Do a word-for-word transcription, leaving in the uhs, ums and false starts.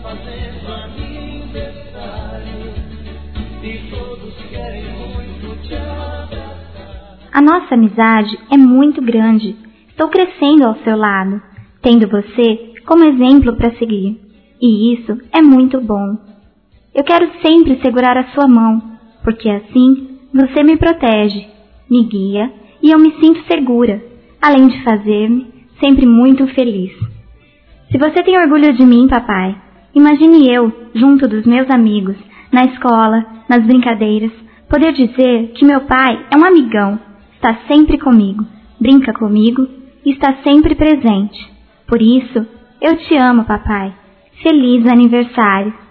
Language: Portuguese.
fazendo aniversário e todos querem muito te abraçar. A nossa amizade é muito grande. Estou crescendo ao seu lado, tendo você como exemplo para seguir. E isso é muito bom. Eu quero sempre segurar a sua mão, porque assim você me protege, me guia e eu me sinto segura, além de fazer-me sempre muito feliz. Se você tem orgulho de mim, papai, imagine eu, junto dos meus amigos, na escola, nas brincadeiras, poder dizer que meu pai é um amigão, está sempre comigo, brinca comigo e está sempre presente. Por isso, eu te amo, papai. Feliz aniversário!